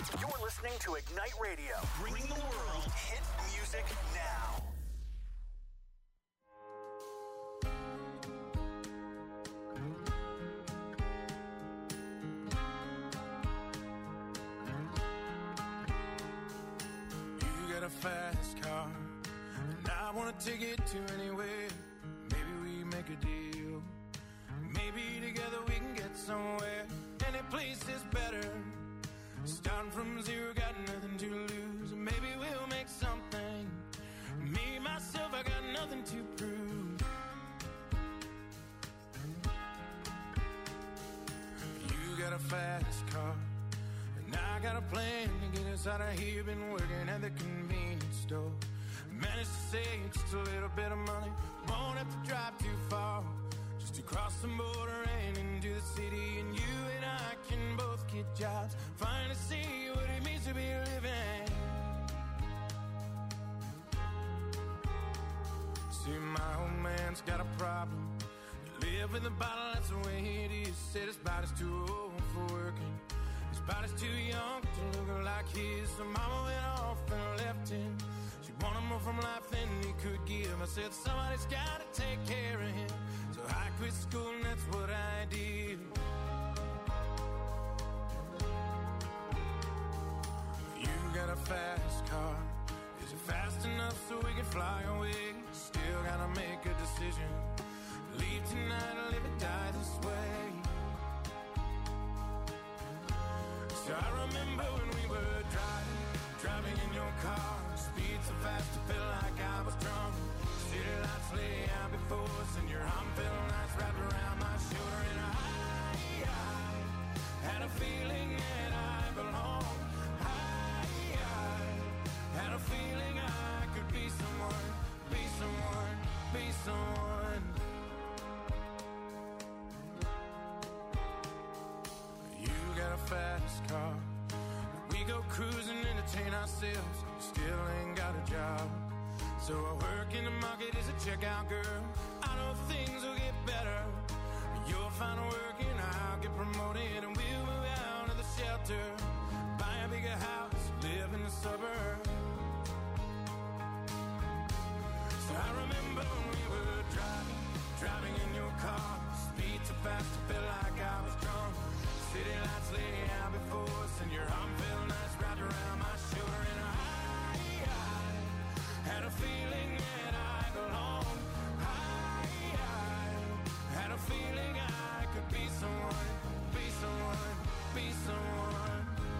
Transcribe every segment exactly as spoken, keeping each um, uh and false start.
You're listening to Ignite Radio, bringing the world hit music now. You got a fast car, and I want to take it to anywhere. Maybe we make a deal. Maybe together we can get somewhere. Any place is better. Starting from zero, got nothing to lose. Maybe we'll make something. Me, myself, I got nothing to prove. You got a fast car, and I got a plan to get us out of here. Been working at the convenience store. Managed to save just a little bit of money. Won't have to drive too far, just to cross the border and into the city. And you and I can both get jobs, finally see what it means to be living. See, my old man's got a problem. You live with a bottle, that's the way it is. Said his body's too old for working, his body's too young to look like his. So mama went off and left him. She wanted more from life than he could give. I said somebody's gotta take care of him. So I quit school and that's what I did. You got a fast car. Is it fast enough so we can fly away? Still gotta make a decision. Leave tonight or live and die this way. So I remember when we were driving, driving in your car. Speed so fast I felt like I was drunk. City lights lay out before us, and your arm felt nice wrapped around my shoulder. And I, I had a feeling that I belonged. I, I had a feeling I could be someone, be someone, be someone. You got a fast car. We go cruising, entertain ourselves. Still ain't got a job. So I work in the market as a checkout girl. I know things will get better. You'll find work and I'll get promoted, and we'll move out of the shelter, buy a bigger house, live in the suburbs. So I remember when we were driving, driving in your car. Speed so fast I felt like I was drunk. City lights lay out before us, and your arm felt nice wrapped around my shoulder. And I had a feeling that I belonged. I, I had a feeling I could be someone, be someone, be someone.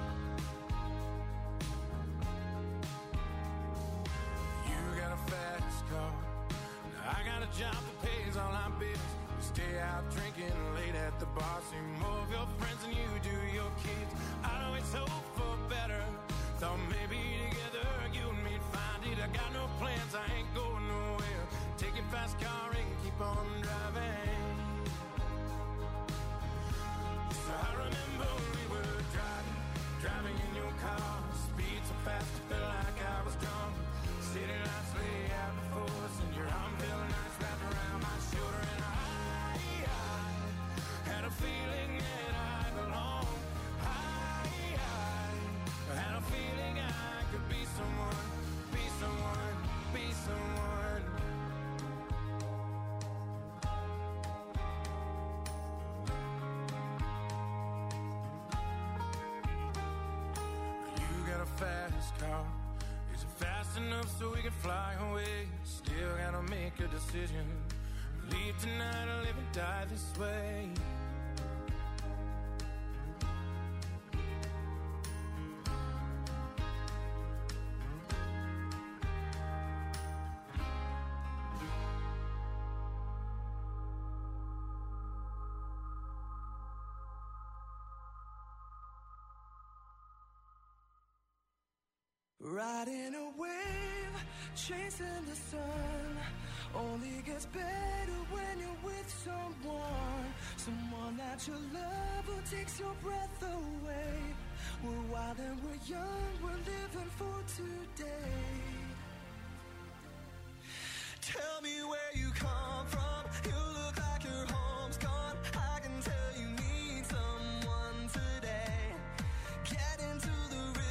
You got a fast car. Now I got a job that pays all our bills. We stay out drinking late at the bar. See more of your friends than you do your kids. I always hope for better. Thought maybe together you and me'd find it. I got no plans, I ain't going nowhere. Take your fast car and keep on driving. So I remember when we were driving, driving in your car. Speed so fast I felt like I was drunk. City lights lay out before us, and your arm felt nice wrapped around my shoulder. And I, I had a feeling that I belonged. I had a feeling I could be someone, be someone, be someone. You got a fast car. Is it fast enough so we can fly away? Still gotta make a decision. Leave tonight or live and die this way. Riding a wave, chasing the sun, only gets better when you're with someone. Someone that you love who takes your breath away. We're wild and we're young, we're living for today. Tell me where you come from, you look like your home's gone. I can tell you need someone today. Get into the rhythm.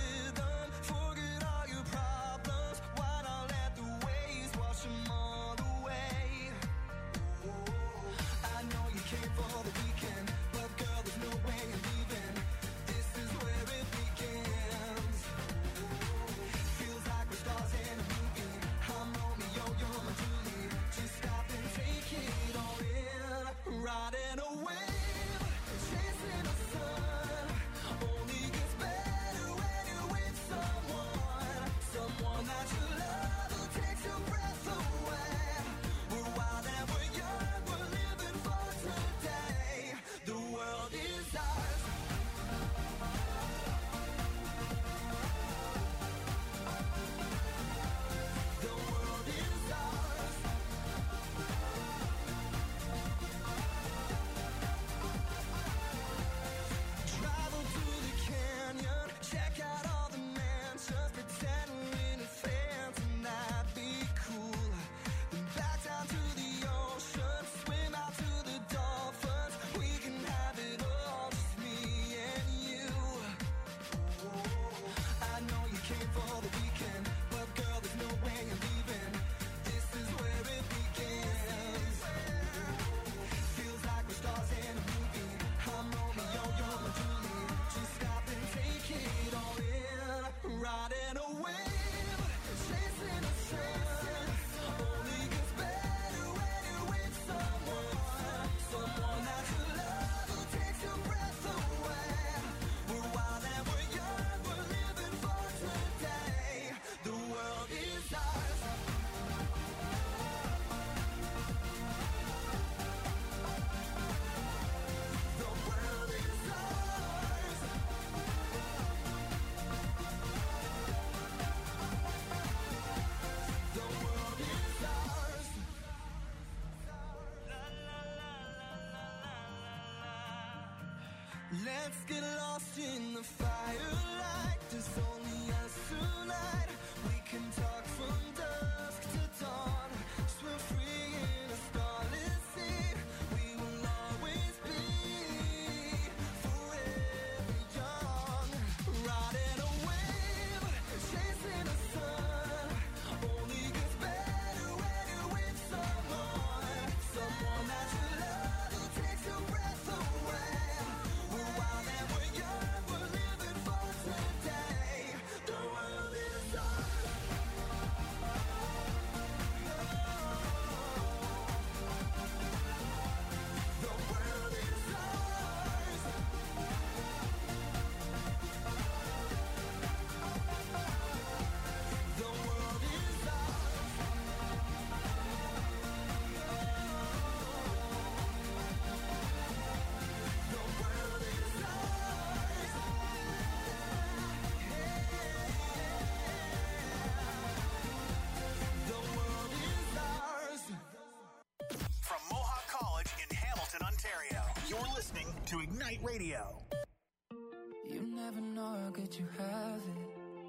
Let's get lost in the firelight. There's only us tonight. We can talk from dusk to dawn. Swim free in a starless sea. We will always be forever young. Riding a wave, chasing the sun. Only gets better when you're with someone. Someone that you love who takes your breath away. We're wild and we're young, we're living for today. The world is ours. The world is ours. The world is ours. The world is ours. The world is ours. From Mohawk College in Hamilton, Ontario, you're listening to Ignite Radio. You never know how good you have it.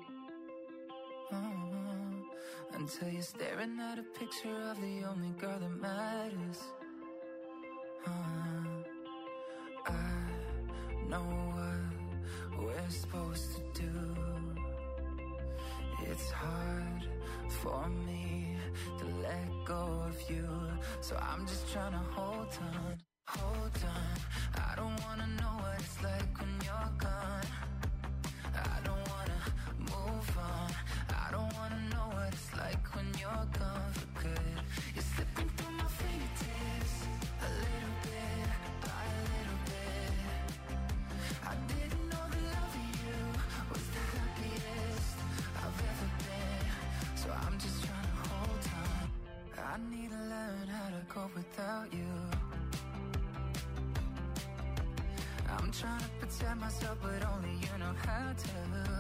Uh-huh. Until you're staring at a picture of the only girl that matters. Uh-huh. I know what we're supposed to do. It's hard for me to let go of you. So I'm just trying to hold on, hold on. I don't wanna know what it's like when you're gone. I don't wanna move on. I don't wanna know what it's like when you're gone for good. You're slipping through my fingertips, a little bit by a little bit. I didn't know the love of you was the happiest I've ever been. So I'm just trying to hold on. I need to learn how to cope without you. I'm trying to protect myself, but only you know how to.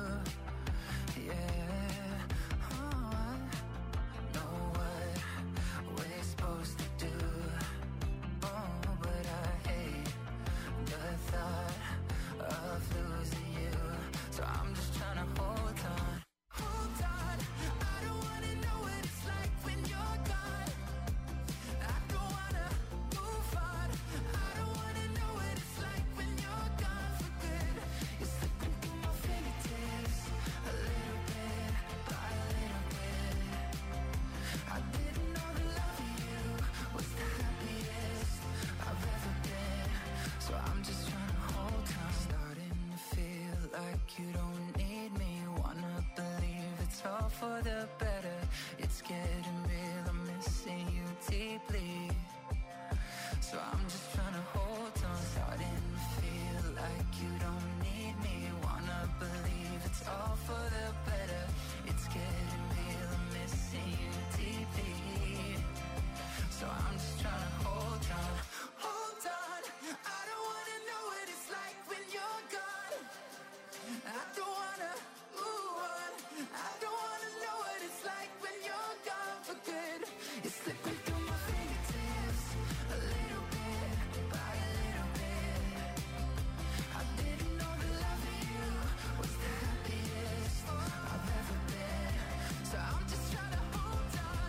Yeah. Oh, I know what we're supposed to do. Oh, but I hate the thought of losing you. So I'm just trying to hold on. Hold on. I don't wanna know what it's like when you're gone. I don't wanna move on. I don't wanna know what it's like when you're gone for good. You're slipping through my fingertips, a little bit by a little bit. I didn't know the love of you was the happiest I've ever been. So I'm just trying to hold on. Starting to feel like you don't need me. Wanna believe it's all for the better. It's getting real, I'm missing you deeply. So I'm just trying to hold on. Starting to feel like you don't need me. Wanna believe it's all for the better. It's getting real, I'm missing you deeply. So I'm just trying to hold on. Hold on. I don't wanna know what it's like when you're gone. I don't wanna move on. I don't wanna know what it's like when you're gone for good. You're slipping through my fingertips, a little bit by a little bit. I didn't know the love of you was the happiest I've ever been. So I'm just trying to hold on.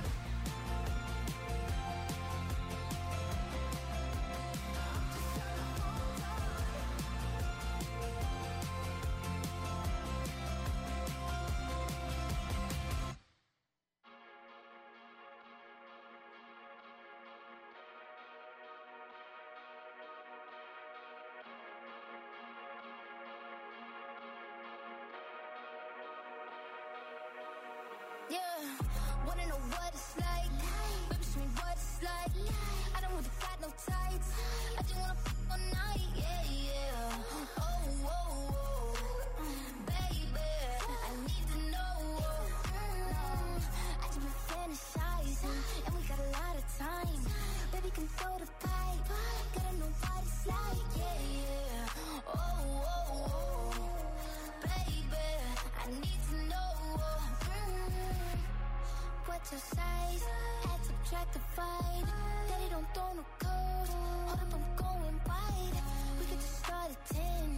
I'm just trying to hold on. Yeah, wanna know what it's like? Baby, show me what it's like. I don't really got no tights. I just wanna f all night. Yeah, yeah. Oh, oh, oh, baby, I need to know. I just been fantasizing, and we got a lot of time. Baby, can throw the pipe. Gotta know what it's like. Yeah, yeah. Oh, oh, oh, baby, I need to know. What's your size? Add, subtract, divide. Daddy don't throw no codes. Hold up, I'm going wide. We could just start at ten.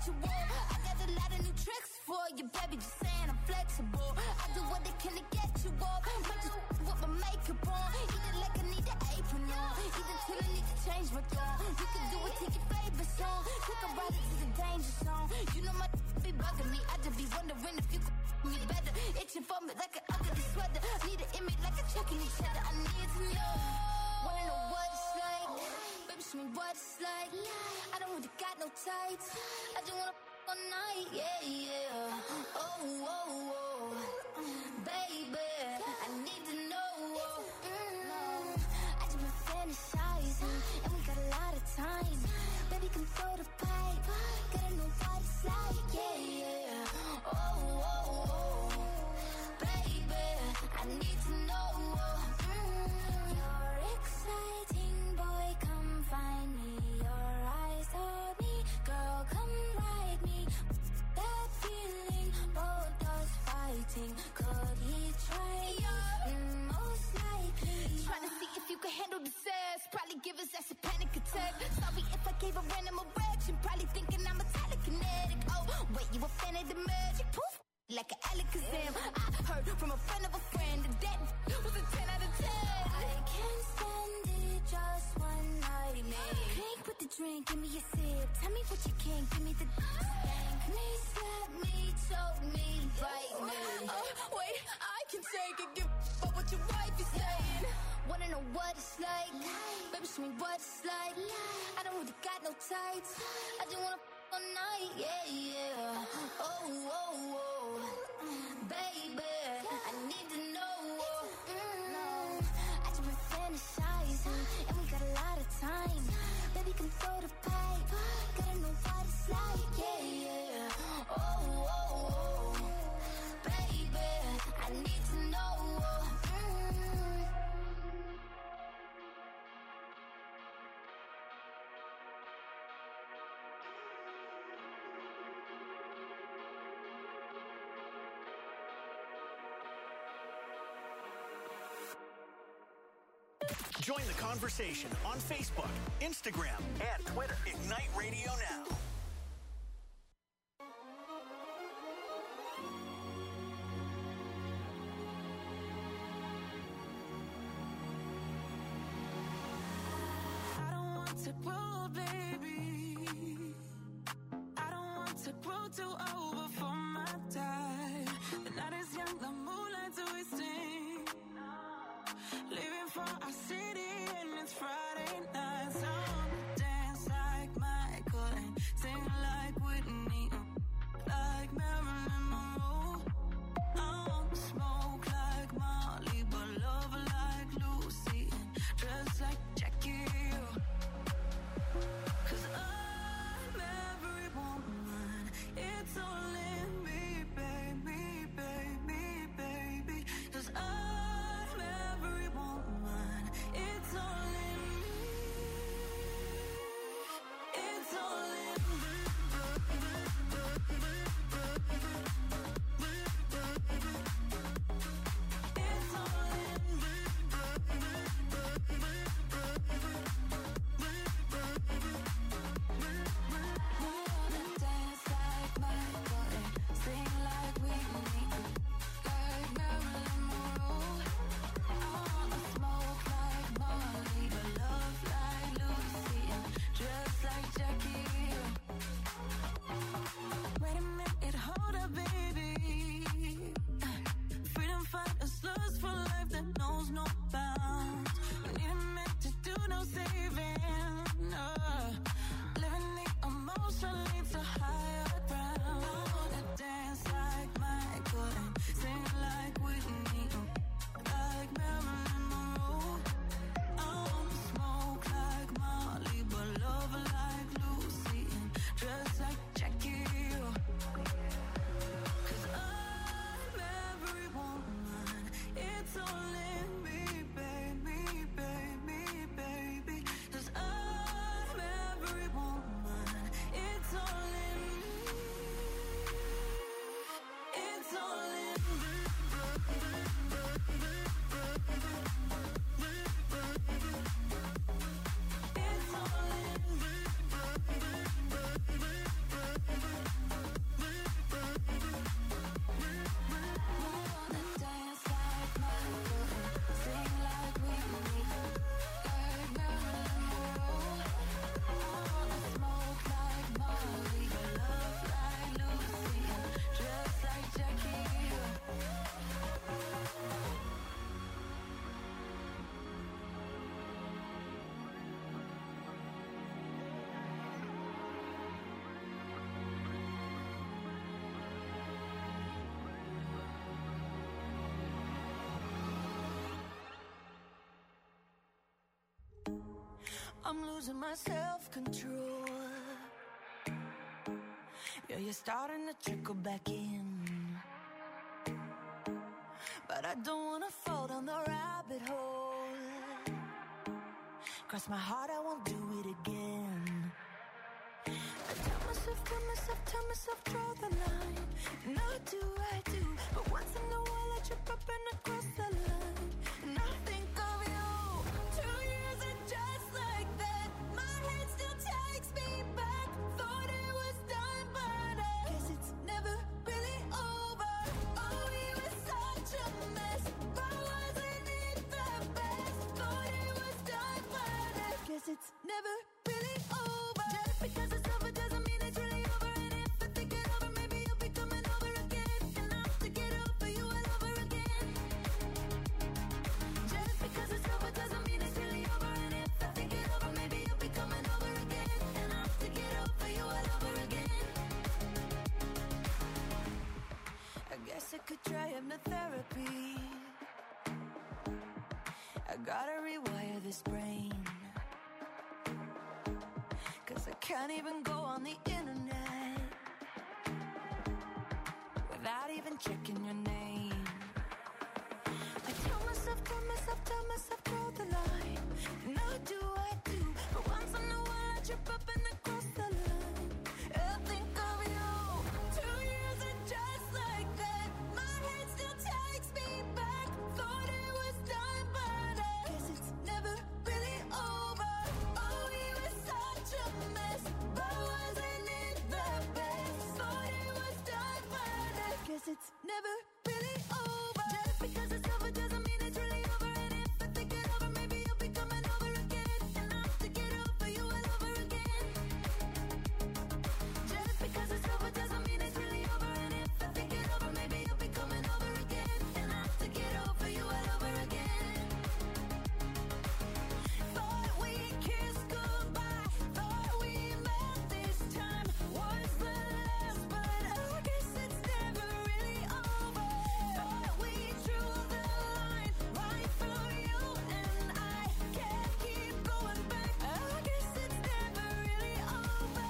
sexual. I got a lot of new tricks for you, baby, just saying I'm flexible. I do what I can to get you off. Might just with my makeup on. Eat it like I need an apron on. Eat it till I need to change my tone. You can do it till your favorite song. Take a ride to the danger zone. You know my be bugging me. I just be wondering if you could me better. Itching for me like an ugly sweater. Need an image like a checking each other. I need to know. Wanna know what it's like? Baby, show me what it's like. I don't really got no tights. I just wanna f- all night. Yeah, yeah. Oh, oh, oh. Baby, I need to know. Mm, I just been fantasizing. And we got a lot of time. Baby, come throw the pipe. Gotta know what it's like. Yeah, yeah. Oh, oh, oh. Baby, I need to know. Mm, you're exciting, boy, come find me. Your eyes on me, girl, come ride me. That feeling, both us fighting. Could he try? Mm, most likely. Trying to see if you can handle the sass. Probably give us that's a panic attack. Sorry if I gave a random erection. Probably thinking I'm a telekinetic. Oh, wait, you a fan of the magic? Poof, like an Alakazam. I heard from a friend of a friend that that was a ten out of ten. I can't stand it, just one night, man. Drink with the drink, give me a sip. Tell me what you can, give me the spank me, slap me, choke me, bite me. Oh, wait, I can take it, give up what your wife is saying. Wanna know what it's like? Baby, show me what it's like. I don't really got no tights. I just wanna f- all night, yeah, yeah. Oh, oh, oh. Baby, I need to know. Mm, I just been fantasizing, and we got a lot of time. Baby, come throw the pipe. Gotta know what it's like, yeah, yeah. Oh, oh, oh. Baby, I need to know. Mm. Join the conversation on Facebook, Instagram, and Twitter. Ignite Radio Now. I don't want to grow, baby. I don't want to grow too old before my time. The night is young, the moonlight's twisting. Living for our city and it's Friday night. So I wanna dance like Michael and sing like Whitney, like Marilyn Monroe. I wanna smoke like Molly, but love like Lucy and dress like Jackie. Cause I'm every woman, it's all in me, baby, baby, baby. Cause I'm every woman, it's all in me, it's all in me. It's all in me. Wanna dance like Michael and sing like Whitney, like Marilyn Monroe. I wanna smoke like Molly, but love like Lucy and dress like Jackie. Wait a minute, hold up, baby. Freedom fighters lust for life that knows no bounds. We need a minute to do no saving. Uh, living the emotion leads to higher ground. I wanna dance like Michael and sing like Whitney, like Marilyn Monroe. I wanna smoke like Molly, but love like Lucy and dress like Jackie. Cause I'm every woman, it's all in me, baby, baby, baby. Cause I'm every woman, it's all in me, it's all in me. It's all in me. I'm losing my self-control. Yeah, you're starting to trickle back in, but I don't wanna fall down the rabbit hole. Cross my heart, I won't do it again. I tell myself, tell myself, tell myself, draw the line. And I do, I do, but once in a while I trip up and I cross the line. And I think of you. Two years and just like that, my head still takes me back. Thought it was done, but I guess it's never really over. Oh, we were such a mess, but wasn't it the best? Thought it was done, but I guess it's never really over. Just because it's over doesn't mean it's really over. And if I think it over, maybe you'll be coming over again. And I'll have to get over you all over again. Just because it's over doesn't mean it's really over. And if I think it over, maybe you'll be coming over again. And I'll have to get over you all over again. I guess I could try hypnotherapy. I gotta rewire this brain, 'cause I can't even go on the internet without even checking your name. I tell myself, tell myself, tell myself, draw the line. And I do, I do, but once in a while I trip up and I cross the line. I think of you. Two years and just like that, my head still takes me back. Thought it was done, but I guess it's never really over. Oh, we were such a mess, but wasn't it the best? Thought it was done, but I guess it's never really over. Just because it's over doesn't mean it's really over. And if I think it over, maybe you'll be coming over again. And I'll have to get over you all over again. Just because it's over doesn't mean it's really over. And if I think it over, maybe you'll be coming over again. And I'll have to get over you all over again. Thought we kissed goodbye, thought we met this time was the last, but I guess it's never really over. Thought we drew the line right through you, and I can't keep going back. I guess it's never really over.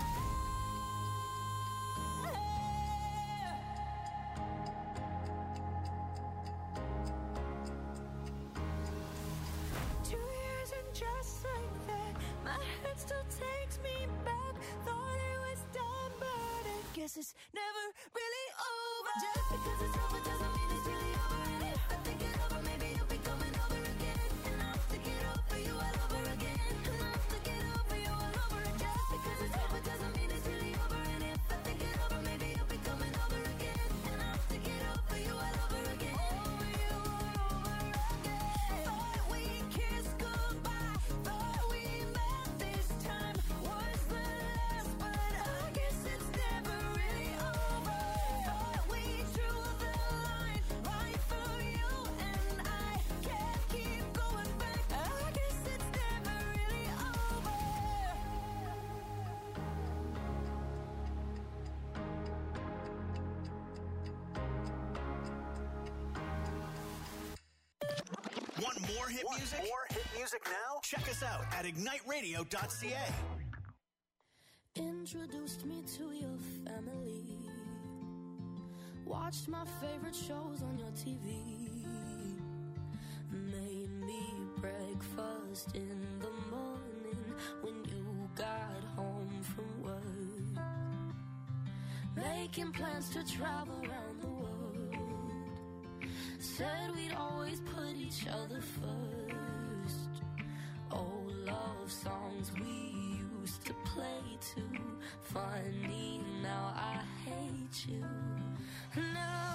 Two years and just like that, my head still takes me back. Thought it was done, but I guess it's never really over. Just because it's over doesn't mean it's really over. And if I think it over, maybe you'll be coming over again. And I'll have to get over you all over again. And I'll have to get over you all over again. Just because it's over doesn't mean it's really over. And if I think it over, maybe you'll be coming over again. And I'll have to get over you all over again. Over you all over again. Thought we kissed goodbye, thought we met this time was the last, but I guess it's never really over. Thought we drew the line right through you, and I can't keep going back. I guess it's never really over. Want more hit Want music? more hit music now? Check us out at ignite radio dot c a. Introduced me to your family. Watched my favorite shows on your T V. Made me breakfast in the morning when you got home from work. Making plans to travel around the world. Said we'd always put each other first. Old love songs we used to play too. Funny, now I hate you. Now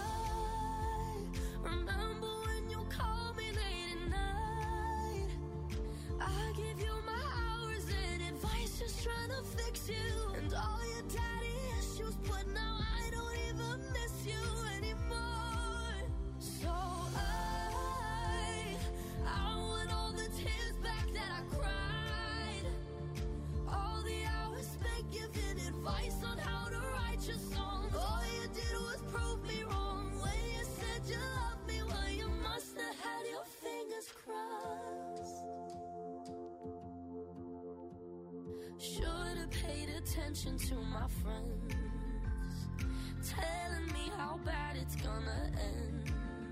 I remember when you called me late at night. I give you my hours and advice, just trying to fix you. And all your daddy issues, but now I don't even miss you anymore. So I, I want all the tears back that I cried. All the hours spent giving advice on how to write your songs. All you did was prove me wrong when you said you loved me. Well, you must have had your fingers crossed. Should've paid attention to my friends, telling me how bad it's gonna end.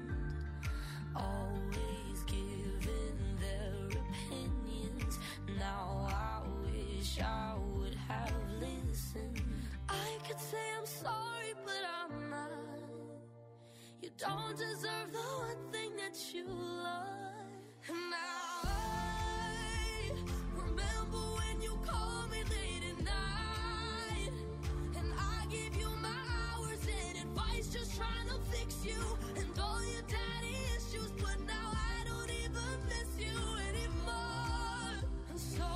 Always giving their opinions. Now I wish I would have listened. I could say I'm sorry, but I'm not. You don't deserve the one thing that you love. And now I remember when you called me late at night, and I gave you my hours and advice, just trying to fix you and all your daddy issues. But now I don't even miss you anymore. And so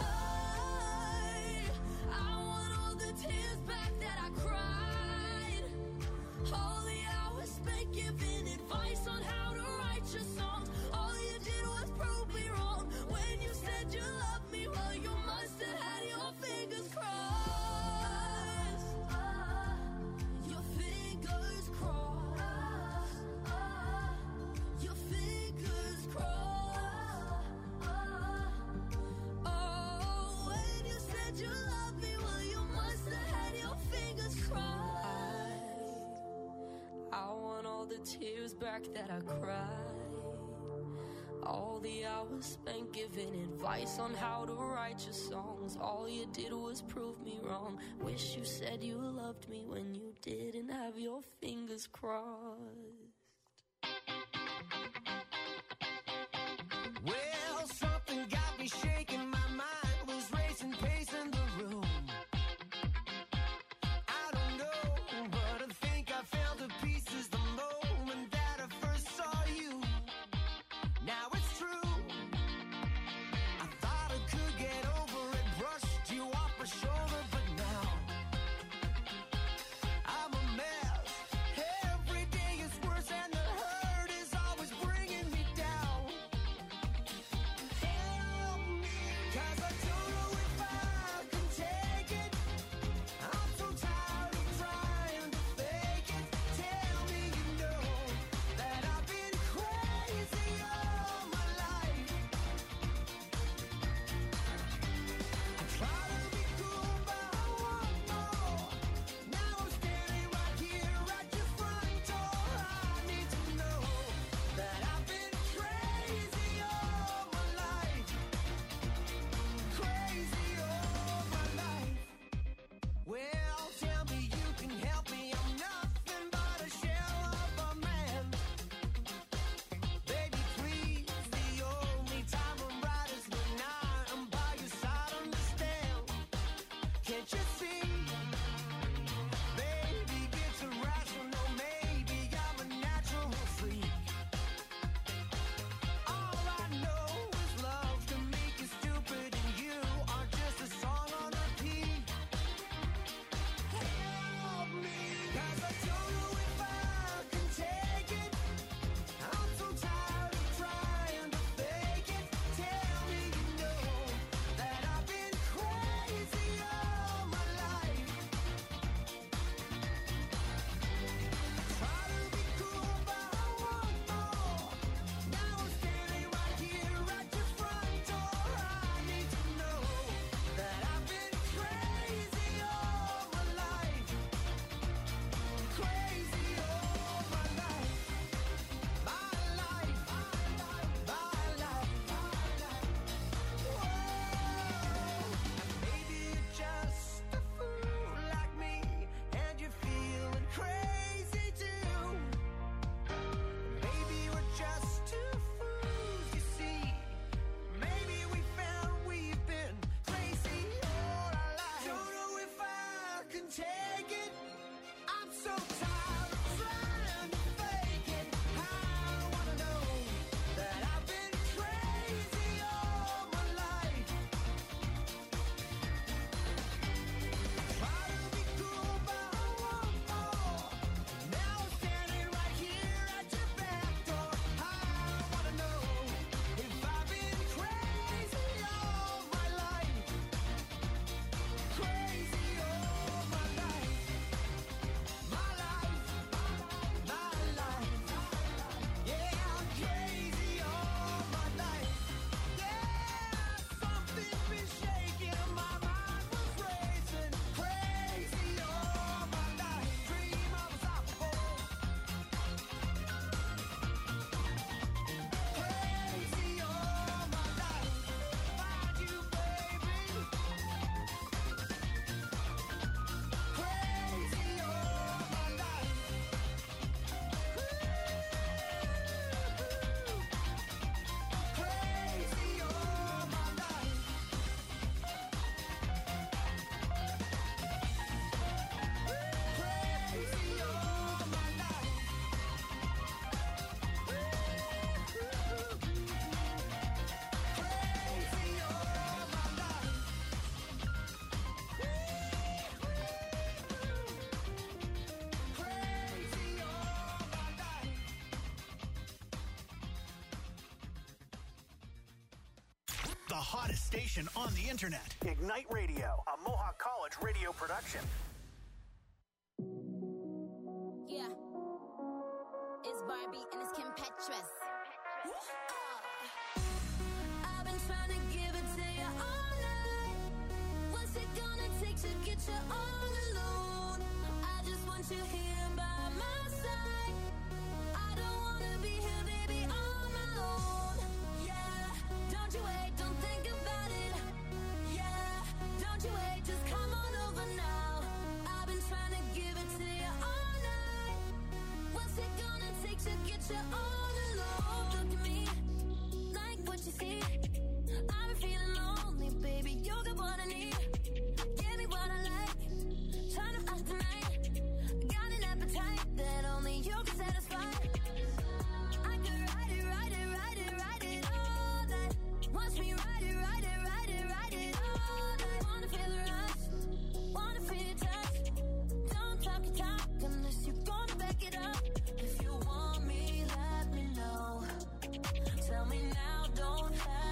I, I want all the tears back that I cried, all the hours spent giving advice on how to write your songs. All you did was prove me wrong when you said you loved me. Well, you must have had your fingers crossed. Your fingers crossed. Your fingers crossed. Oh, when you said you loved me, well, you must have had your fingers crossed. I want all the tears back that I cried, all the hours spent giving advice on how to write your songs. All you did was prove me wrong. Wish you said you loved me when you didn't have your fingers crossed. Well, something got me shaking, my mind was racing, pacing the room. I don't know, but I think I fell to pieces the moment that I first saw you. Now it's true, I thought I could get over it, brushed you off my shoulder, but now I'm a mess. Every day is worse and the hurt is always bringing hottest station on the internet. Ignite Radio, a Mohawk College radio production. Yeah. It's Barbie and it's Kim Petras. I've been trying to give it to you all night. What's it gonna take to get you all alone? I just want you here by my side. I don't wanna be here, baby, on my own. Yeah, don't you wait, don't think about it. Yeah, don't you wait, just come on over now. I've been trying to give it to you all night. What's it gonna take to get you all alone? Look at me, like what you see. I've been feeling lonely, baby, you're the one I need. Give me what I like, trying to fast tonight. Got an appetite that only you can satisfy. I could ride it, ride it, ride it, ride it all night. Watch me ride it, ride it, ride it, ride it all night. Wanna feel the rush, wanna feel your touch. Don't talk your talk unless you're gonna back it up. If you want me, let me know. Tell me now, don't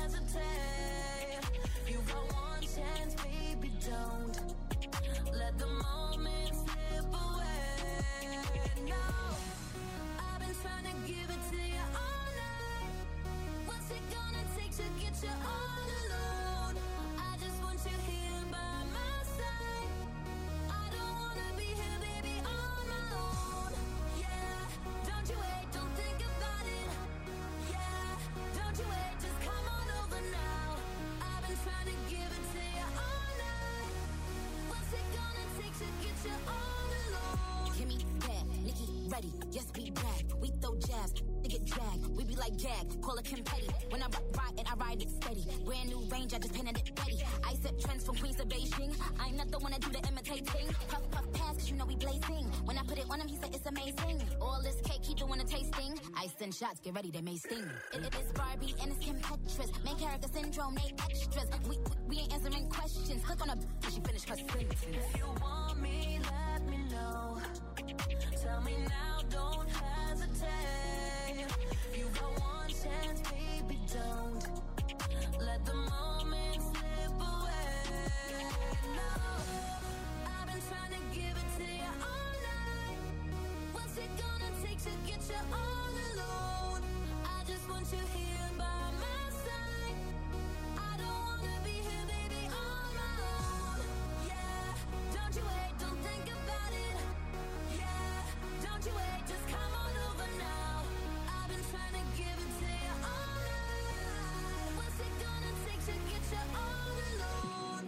hesitate. You got one chance, baby, don't let the moment slip away. No, I've been trying to give it to you all night. What's it gonna take to get you all alone? I just want you here by my side. I don't wanna be here, baby, on my own. Yeah, don't you wait, don't think about it. Yeah, don't you wait, just come on over now. I've been trying to give it to you all night. What's it gonna take to get you all alone? Kimmy, bad, Nikki, ready, yes we bad. We throw jabs, they get dragged. We be like gag, call it Kim Petty. When I ride it, I ride it steady. Brand new range, I just painted it ready. I set trends from Queens to Beijing. I'm not the one that do the imitating. Puff, puff, pass, cause you know we blazing. When I put it on him, he said it's amazing. All this cake, he doing a tasting. I send shots, get ready, they may sting. It, it is Barbie and it's Kim Petras. Main character syndrome, they extras. We, we, we ain't answering questions. Click on her, she finished her sentence. If you want me, let me know. Tell me now, don't hesitate. You got one chance, baby, don't let the moment slip away. No, I've been trying to give it to you all night. What's it gonna take to get you all alone? I just want you here by my side. I don't wanna be here, baby, on my own. Yeah, don't you wait, don't think about it. Yeah, don't you wait, just come on over now. I've been trying to give it to you all night. What's it gonna take to get you all alone?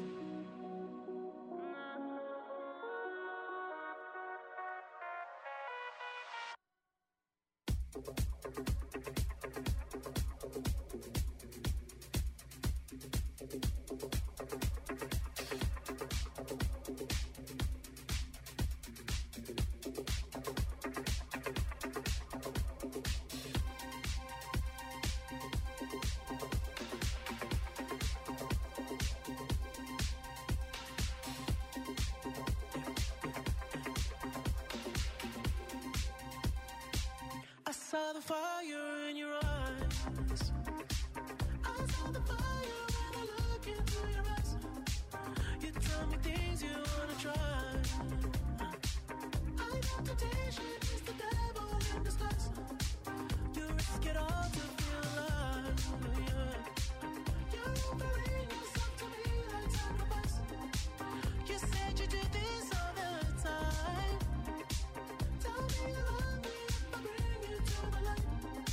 I saw the fire in your eyes. I saw the fire when I look into your eyes. You tell me things you wanna try. I know temptation is the devil in disguise. You risk it all to feel alive. Yeah. You're offering yourself to me like sacrifice. You said you do this all the time. Tell me you love me if I bring you to the light.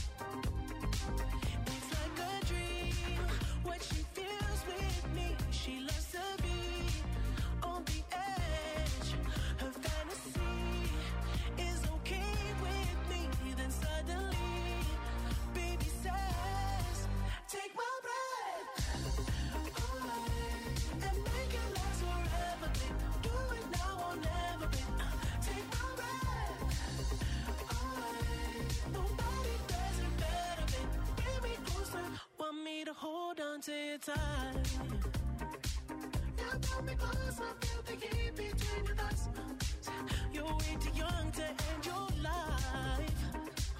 It's like a dream, what she feels with me. She loves to be on the edge. Her fantasy is okay with me. Then suddenly, baby says, take my breath away and make it last forever, babe. Do it now or never, babe. Take my breath away. Nobody does it better, babe. Bring me closer. Want me to hold on to your tight. Yeah, pull me closer. Feel the heat between your thighs. You're way too young to end your life.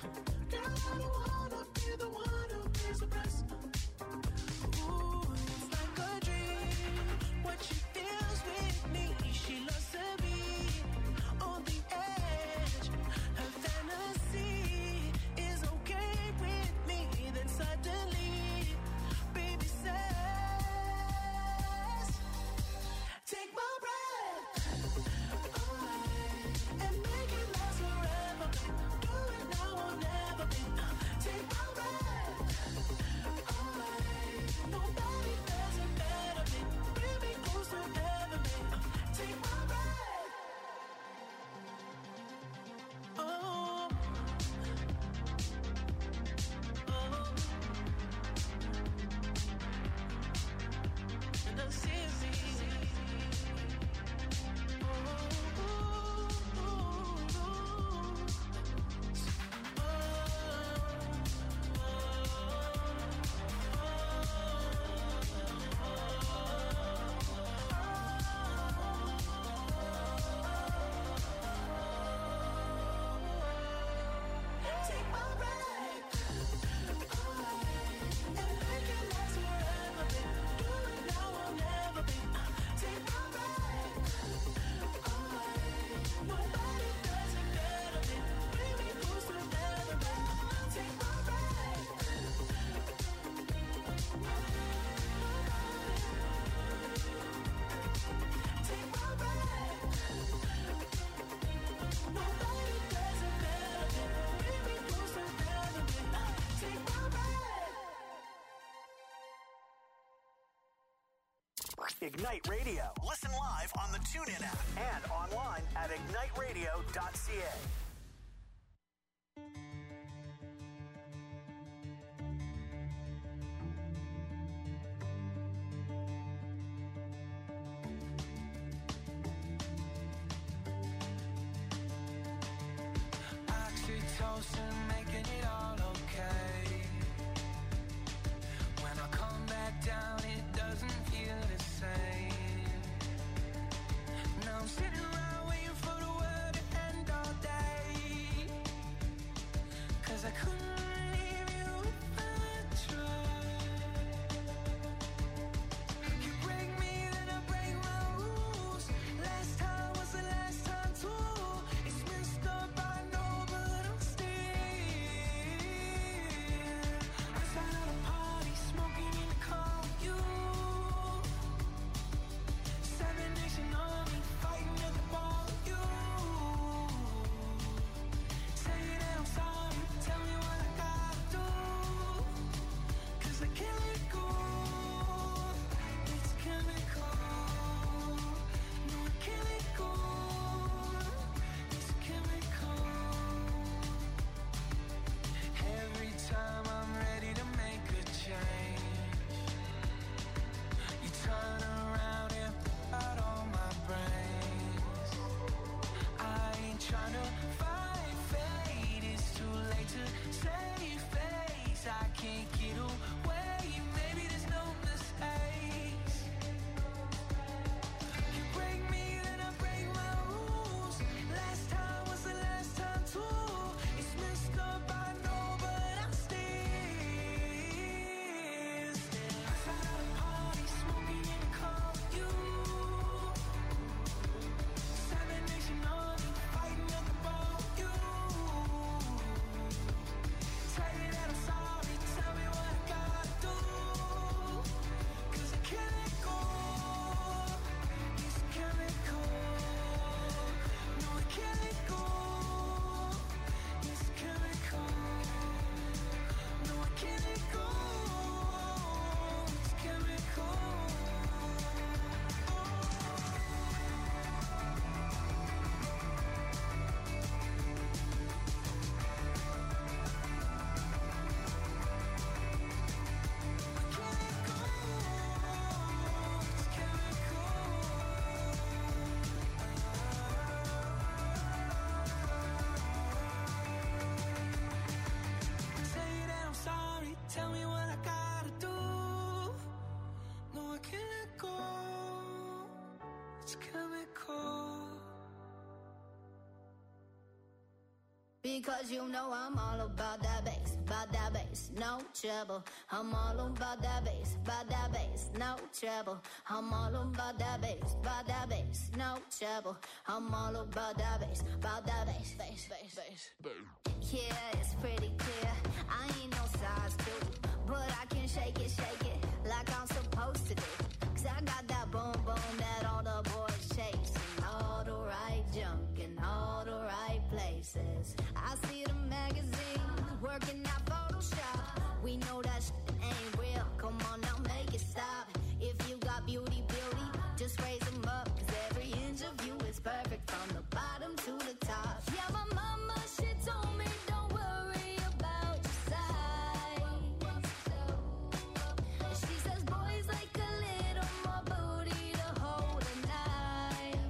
Girl, I don't wanna be the one who pays the price. Ooh, it's Ignite Radio. Listen live on the TuneIn app and online at ignite radio dot c a. Oxytocin, making it all okay. When I come back down, it doesn't feel the same. Now I'm sitting around waiting for the world to end all day. 'Cause I couldn't leave you if I tried. You break me, then I break my rules. Last time was the last time too. It's messed up, I know, but I'm still outside of the party, smoking in the car with you. Seven Nation Army, fighting at the bar with you. Say that I'm sorry, tell me what I gotta do. 'Cause I can't let go. It's chemical. No, I can't let go. It's chemical. Every time I'm ready to make a change, you turn around and put out all my brains. I ain't trying to fight fate, it's too late to save face. I can't get away, maybe there's no mistakes. You break me, then I break my rules. Last time was the last time too. It's messed up, I know, but I'm still outside of the party, smoking in the car with you. Seven Nation Army, fighting at the bar with you. Say that I'm sorry, tell me what I gotta do. 'Cause I can't let go. It's chemical. No, I can't let go. It's chemical. No, I can't let go. It's chemical. Say that I'm sorry, tell me what I gotta do. No, I can't let go. It's chemical. Because you know I'm all about that bass, about that bass, no trouble. I'm all about that bass, about that bass, no trouble. I'm all about that bass, about that bass, no trouble. I'm all about that bass, about that bass, bass, bass, bass. Yeah, it's pretty clear. I ain't no size two, but I can shake it, shake it like I'm supposed to do. 'Cause I got that boom boom that all the boys chasing, all the right junk in all the right places. I see the magazines working out Photoshop. We know that shit ain't real. Come on now, make it stop. If you got beauty, beauty, just raise them up. 'Cause every inch of you is perfect from the bottom to the top. Yeah, my mama, she told me don't worry about your size. She says boys like a little more booty to hold at night.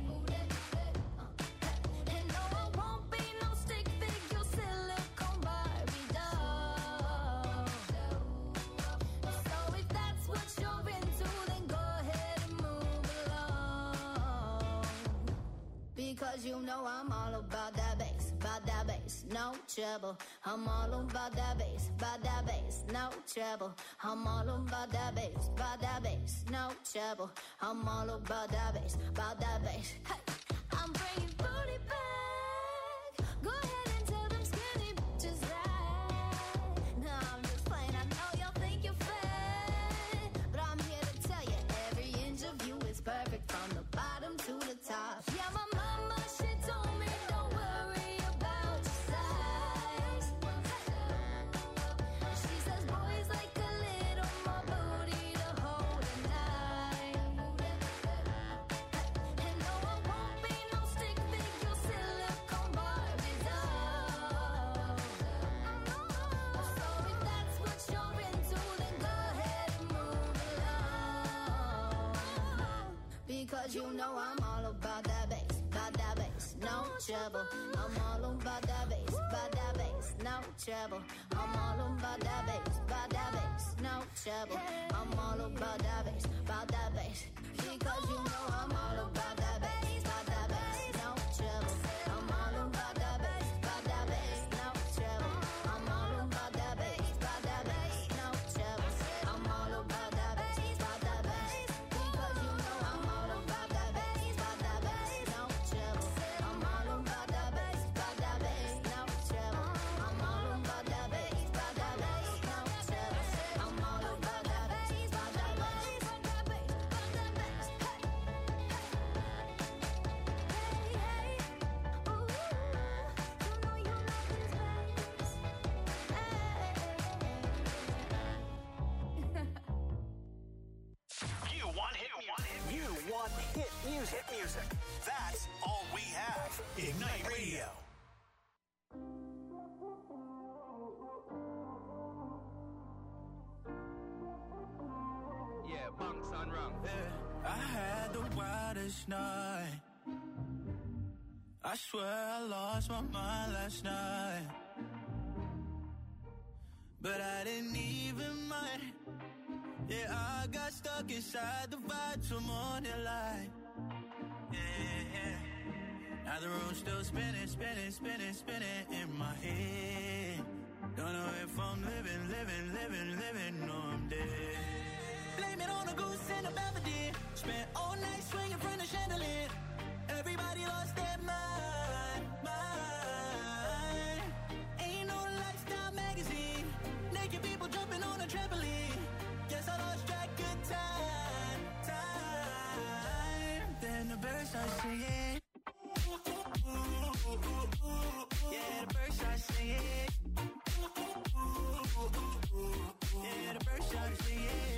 And no, I won't be no stick figure silicone Barbie doll. So if that's what you're into, then go ahead and move along. Because you know I'm all about that bass, about that bass, no trouble. I'm all about that bass, about that bass, no trouble. I'm all about that bass, about that bass, no trouble. I'm all about that bass, about that bass. Hey, I'm bringing booty back. Go ahead and tell them skinny bitches that. No, I'm just playing. I know y'all think you're fat, but I'm here to tell you every inch of you is perfect from the bottom to the top. Yeah, my mama, she told me don't worry about your size. She says boys like a little more booty to hold at night. Because you know I'm all about that bass, about that bass, no trouble. I'm all about that bass, about that bass, no trouble. I'm all about that bass, about that bass, no trouble. I'm all about that bass, about that bass. Because you know I'm all about that bass, about that bass, no trouble. I'm all about that bass, about that bass, no trouble. I'm all about that bass, about that bass, no trouble. I'm all about that bass, about that bass. Because you know I'm all about that bass, about that bass, no trouble. I'm all about that bass, about that bass, no trouble. I'm all about that bass, about that bass, no trouble. I'm all about that bass, about that bass, about that bass, about that bass. Hey, hey, ooh, you know you love this bass. You want hit music. You want hit music. Hit music. That's all we have. Ignite Radio. Yeah, bunks on rung. Yeah, I had the wildest night. I swear I lost my mind last night. But I didn't even mind. Yeah, I got stuck inside the vibe till morning light. Yeah, yeah. Now the room's still spinning, spinning, spinning, spinning in my head. Don't know if I'm living, living, living, living, or I'm dead. Blame it on a goose and a melody. Spent all night swinging from the chandelier. Everybody lost their mind, mind. Ain't no lifestyle magazine. Naked people jumping on a trampoline. Guess I lost track of time, time. Then the birds start singing. Yeah, the birds start singing. Yeah, the birds start singing.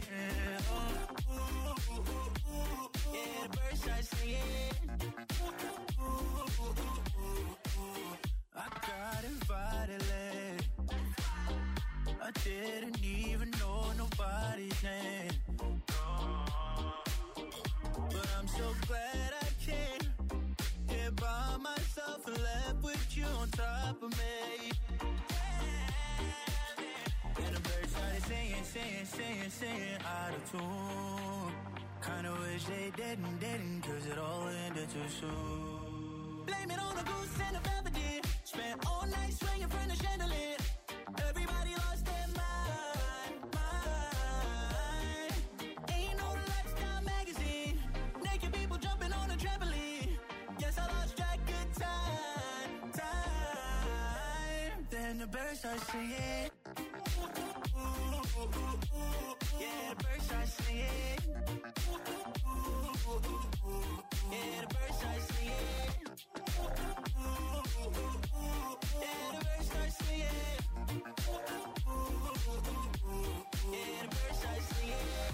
Yeah, the birds start singing. I got invited late. I didn't even know nobody's name. But I'm so glad I came here by myself and left with you on top of me. And the birds started singing, singing, singing, singing out of tune. Kinda wish they didn't, didn't, cause it all ended too soon. Blame it on a goose and a melody. Spent all night swinging from the chandelier. Everybody lost their mind, mind. Ain't no lifestyle magazine. Naked people jumping on a trampoline. Guess I lost track of time, time. Then the birds start singing. Yeah, the birds start singing. Yeah, the birds start singing. Yeah, the birds start singing. Yeah, the birds start singing.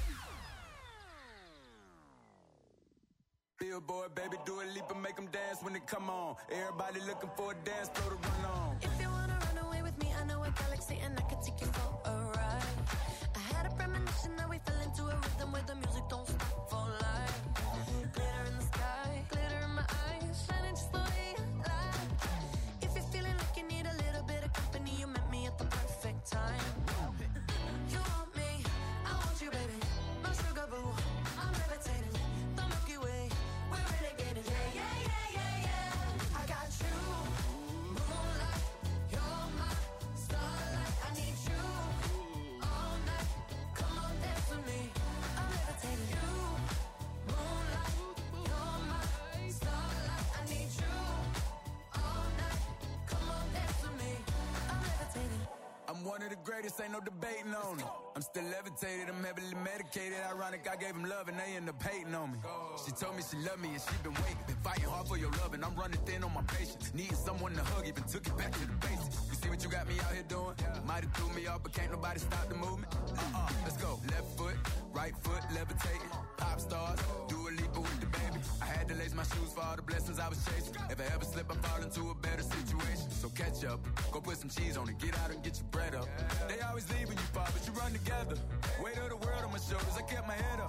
Billboard, baby, do a leap and make them dance when they come on. Everybody looking for a dance floor to run on. If you wanna run away with me, I know a galaxy and I can take you for a ride. I had a premonition that we fell into a rhythm where the music don't stop for life. Glitter in the sky, glitter in my eyes, shining just the way you like. If you're feeling like you need a little bit of company, you met me at the perfect time. You want me, I want you, baby. My sugar boo, I'm levitating. The Milky Way, we're renegading. Yeah, yeah, yeah, yeah, yeah. I got you, moonlight. You're my starlight. I need you all night. Come on, dance with me. I'm levitating. You, moonlight. You're my starlight. I need you all night. Come on, dance with me. I'm levitating. I'm one of the greatest, ain't no debating on it. I'm still levitated, I'm heavily medicated. Ironic, I gave him love and they end up hating on me. She told me she loved me and she been waiting. Been fighting hard for your love and I'm running thin on my patience. Needing someone to hug, even took it back to the basics. You see what you got me out here doing? Might have threw me off, but can't nobody stop the movement. Uh-uh, let's go. Left foot, right foot, levitating. Pop stars, do a leap with the baby. I had to lace my shoes for all the blessings I was chasing. If I ever slip, I fall into a better situation. So catch up, go put some cheese on it, get out and get your bread up. They always leaving you far, but you run together. Weight of the world on my shoulders, I kept my head up.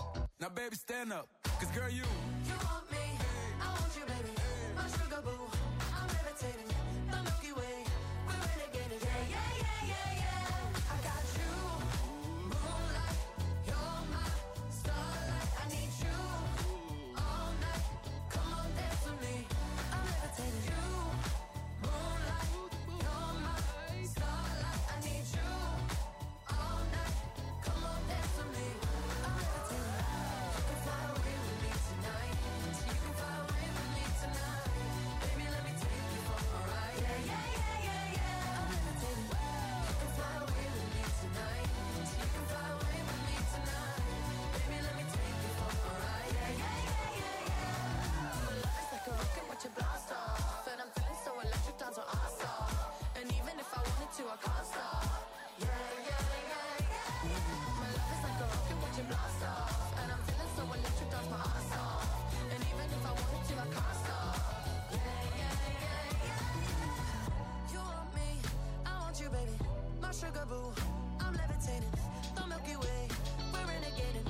Now, baby, stand up. Cause, girl, you. You want me, I want you, baby. My sugar boo, I'm levitating. The Milky Way, we're renegading. Yeah, yeah, yeah, yeah, yeah. I got you, moonlight. You're my starlight. I need you all night. Come on, dance with me. I'm levitating. You, moonlight. You're my starlight. I need you all night. Come on, dance with me. I'm levitating. You can fly away with me tonight. You can fly away with me tonight. Baby, let me take you for a ride. Yeah, yeah, yeah, yeah, yeah. I'm levitating. You can fly away with me tonight. You can fly away with me tonight. Baby, let me take you for a ride. Yeah, yeah, yeah, yeah, yeah. My love is like a rocket, watch it blast off. And I'm feeling so electric, dance on our stop. And even if I wanted to, I can't stop. Yeah, yeah, yeah, yeah. My love is like a rocket, watch it blast off. And I'm feeling so electric, dance my ass off. And even if I wanted to, I can't stop. Yeah, yeah, yeah, yeah. You want me, I want you, baby. My sugar boo, I'm levitating. The Milky Way, we're renegading.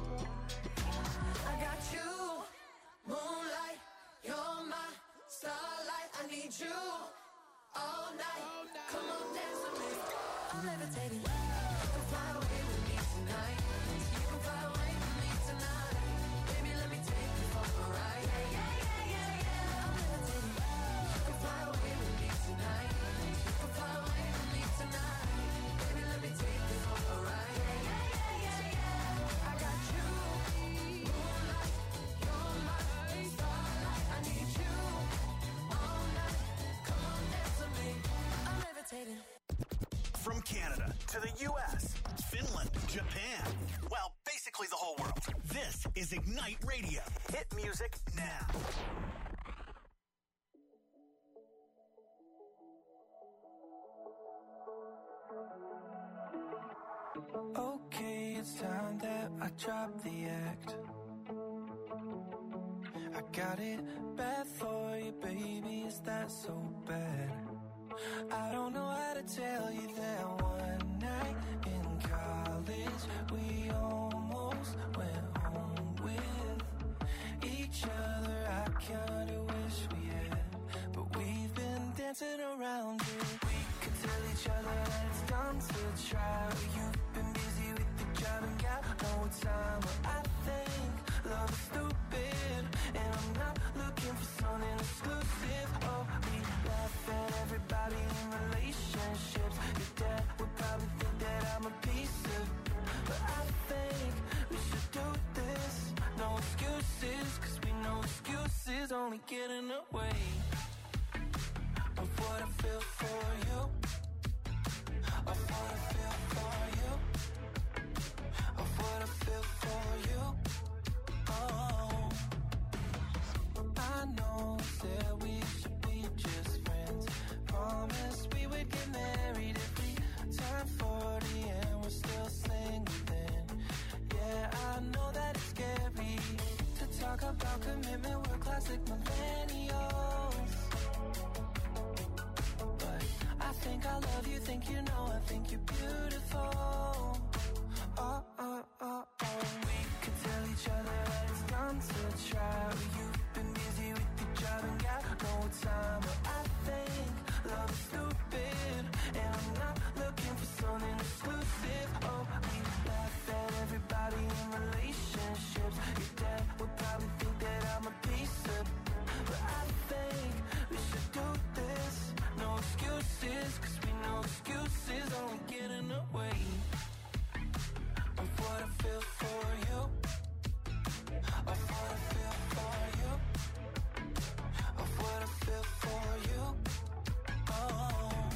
I got you, moonlight. You're my starlight. I need you all night. Come on, dance with me. I'm levitating. You can fly away with me tonight. You can fly away with me tonight. Baby, let me take you for a ride. Yeah, yeah, yeah, yeah, yeah. I'm levitating. You can fly away with me tonight. You can fly away with me tonight. Baby, let me take you for a ride. Yeah, yeah, yeah, yeah, yeah. I got you, moonlight. You're my starlight. I need you all night. Come on, dance with me. I'm levitating. From Canada to the U S, Finland, Japan, well, basically the whole world. This is Ignite Radio. Hit music now. Okay, it's time that I drop the act. I got it bad for you, baby. Is that so bad? I don't know how to tell you that one night in college we almost went home with each other. I kinda wish we had, but we've been dancing around it. We could tell each other that it's dumb to try, but you've been busy with the job and got no time. But I think love is stupid, and I'm not looking for something exclusive. Oh, we laugh at everybody in relationships. Your dad would probably think that I'm a piece of, but I think we should do this. No excuses, cause we know excuses only get in the way of what I feel for you, of what I feel for you, of what I feel for you. Oh, I know that we should be just friends. Promise we would get married if we turn forty and we're still single then. Yeah, I know that it's scary to talk about commitment. We're classic millennials, but I think I love you, think you know, I think you're beautiful. Oh, oh, oh, oh. We could tell each other that it's dumb to try, but you've been busy with your job and got no time. But I think love is stupid, and I'm not looking for something exclusive. Oh, we laugh at everybody in relationships. Your dad would probably think that I'm a piece of, but I think we should do this. No excuses, cause we know excuses only get in the way of what I feel for you, of what I feel for you, of what I feel for you. Oh,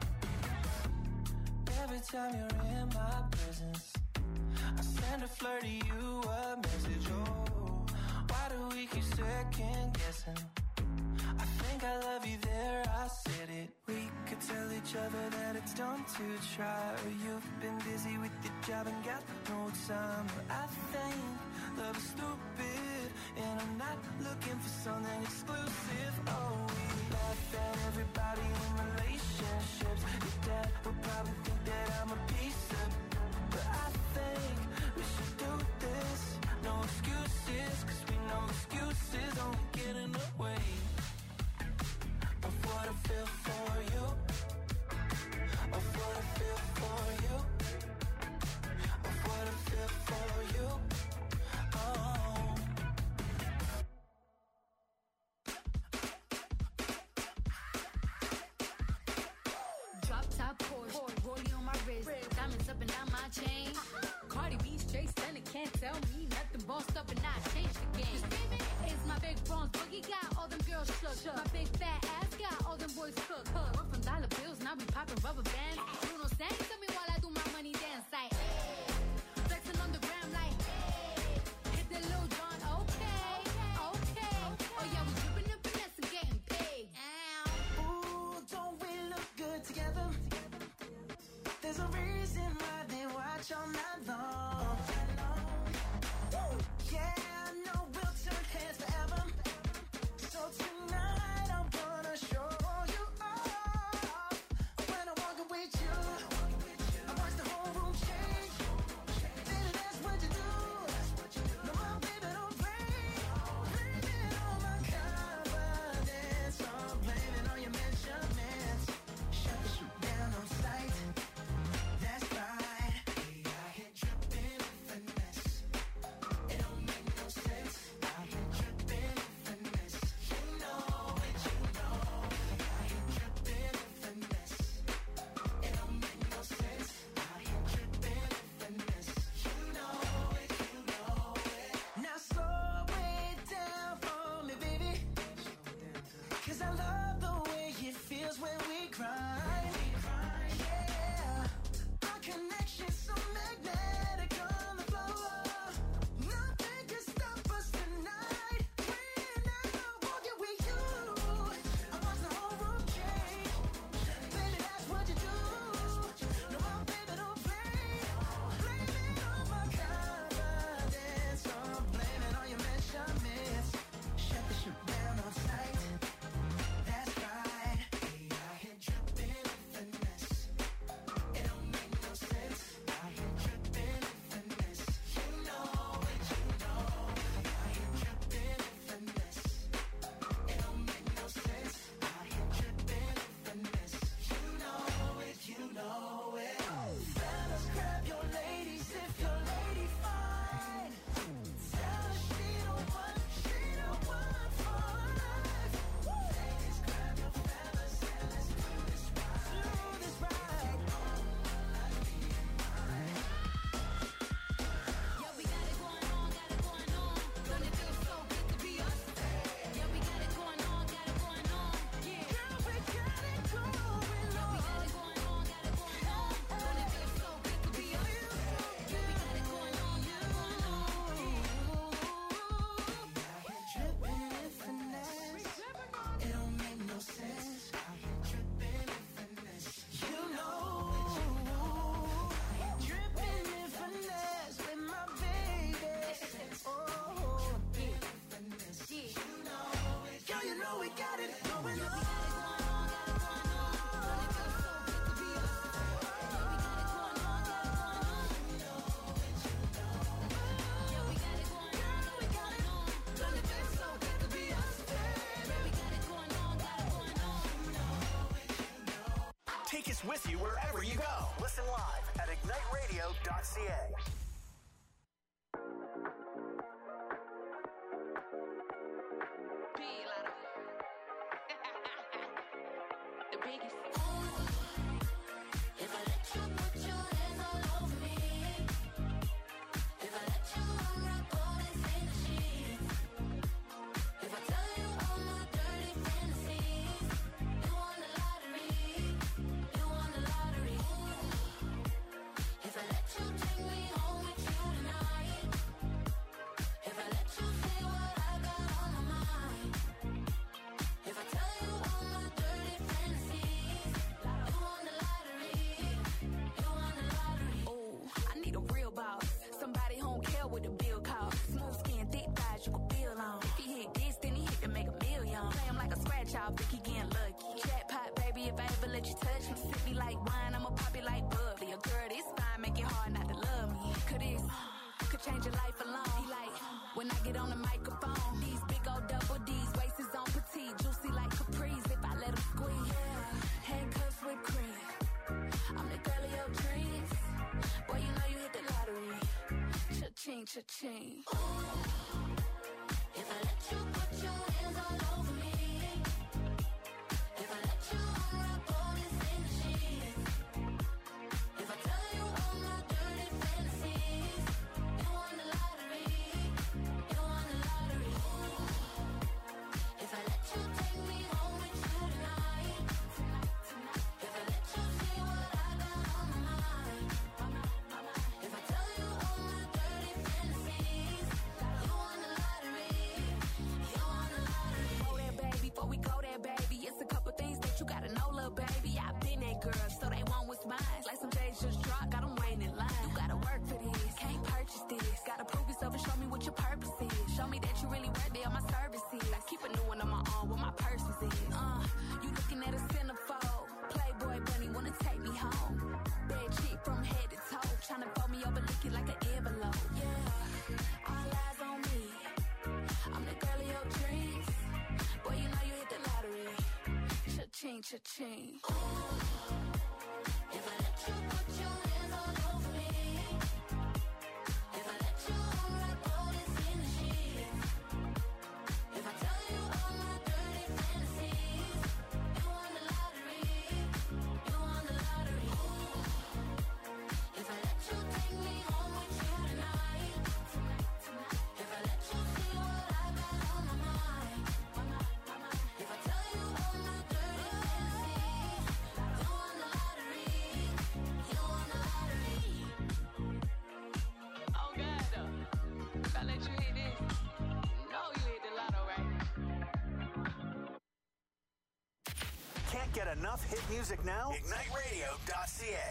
every time you're in my presence, I send a flirt to you a message. Oh, why do we keep second guessing? I think I love you there, I said it. We could tell each other that it's dumb to try, or you've been busy with your job and got no time. But I think love is stupid, and I'm not looking for something exclusive. Oh, we laugh at everybody in relationships. Your dad would probably think that I'm a piece of, but I think we should do this. No excuses. Rollie on my wrist, diamonds up and down my chain. Cardi B straight stunning, can't tell me nothing. Bossed up and I changed the game. It's my big bronze boogie got all them girls shook. My big fat ass got all them boys cooked. We're from dollar bills, now we popping rubber bands. Bruno sang to me while I do my money dance like. Flexing on the gram like. Hit the Lil Jon, okay, okay. Oh yeah, we dripping and finesse and getting paid. Ooh, don't we look good together? There's a reason why they watch all night long. Yeah, I know we'll turn heads forever. So tonight I'm gonna show you off. When I'm walking with you, I watch the whole room change. Baby, that's what you do. No, my baby, don't play. Blame it on my confidence. I'm blaming on your measurements. Shut the shoot down on sight. That's right. I hit dripping with finesse. It don't make no sense. I hit dripping with finesse. You know it, you know. I hit dripping with finesse. It don't make no sense. I hit dripping with finesse. You know it, you know it. Now slow it down for me, baby. 'Cause I love the way it feels when we grind. Yeah, our connection's so magnetic on the floor. Nothing can stop us tonight. When I'm walking with you, I watch the whole room change. Baby, that's what you do. No, my baby, don't play. Blame it on my confidence. I'm blaming on your measurements. Shut the shoot down on sight. That's right. I hit dripping with finesse. It don't make no sense. I hit dripping with finesse. You know it, you know. I hit dripping with finesse. It don't make no sense. I hit dripping with finesse. You know it, you know it. Fellas, grab your ladies if your lady fine. Tell her she don't want, she don't want for life. Ladies, grab your fellas and let's do this right. Do this right. Yeah, we got it going on, got it going on. Don't it feel so good to be us? Yeah, we got it going on, got it going on. Yeah, Girl, we got it going yeah, we got on. it going on, got it going on. Don't it feel so good to be us? Yeah, we got it going on, got it going on. I hit dripping with finesse. It don't make no sense. I hit dripping with finesse. You know, I hit dripping with finesse with my baby. Oh, yeah. Finesse. You know it. Girl, you know we got it going on. Take us with you wherever you go. Listen live at ignite radio dot c a. The biggest. If I let you put your hands all over me, if I let you unwrap all that's in the sheets, if I tell you all my dirty fantasies, you won the lottery, you won the lottery. If I let you take me home with you tonight, if I let you say what I got on my mind, if I tell you all my dirty fantasies, you won the lottery, you won the lottery. Oh, I need a real boss. Somebody home care with a bill call. Smooth skin, thick thighs, you can feel on. If he hit this, then he hit to make a million. Play him like a scratch off, think he getting lucky. Jackpot, baby, if I ever let you touch me. Sip me like wine, I'ma pop it like bubbly. A girl this fine, make it hard not to love me. Could this, could change your life alone. He like, when I get on the microphone, these big old double D's, waist is on petite, juicy like capris. If I let him squeeze, yeah, handcuffs with cream. I'm the girl of your dreams. Boy, you know you hit the lottery. Cha-ching, cha-ching. If I let you put your hands all over me, if I let you unwrap all this in the sheets, looking at a centerfold. Playboy bunny wanna take me home. Bad chick from head to toe, tryna fold me over, lick it like an envelope. Yeah, all eyes on me. I'm the girl of your dreams. Boy, you know you hit the lottery. Cha-ching, cha-ching. Ooh, if I let you put your hands all over me, if I let you unwrap all this in the sheets, if I tell you all my dirty fantasies, you won the lottery, you won the lottery. Ooh, if I let you take me home with you tonight, if I let you see what I got on my mind, if I tell you all my dirty fantasies, you won the lottery, you won the lottery. Oh God, though, if I let you hit this, you know you hit the lotto, right? Can't get enough hit music now? Ignite radio dot c a.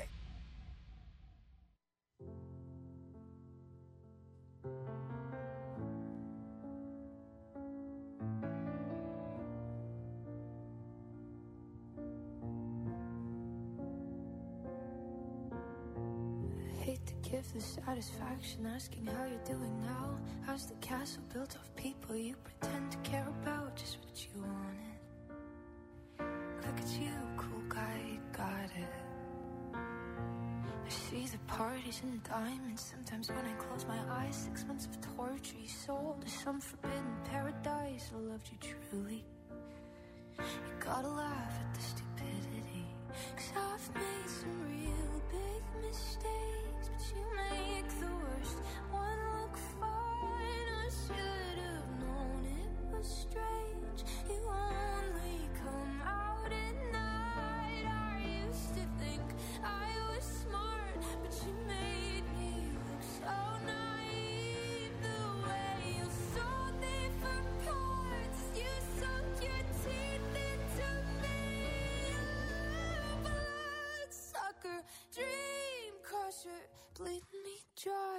Hate to give the satisfaction asking how you're doing now. How's the castle built of people you pretend to care about? Just what you wanted. Look at you, cool guy, you got it. I see the parties and the diamonds. Sometimes when I close my eyes, six months of torture you sold to some forbidden paradise. I loved you truly. You gotta laugh at the stupidity, 'cause I've made some real big mistakes, but you make the worst one look fine. I should have known it was strange. You only come out at night. I used to think I was smart, but you made me look so naive. The way you sold me for parts, you sunk your teeth into me. Blood sucker, dream crusher, bleeding me dry.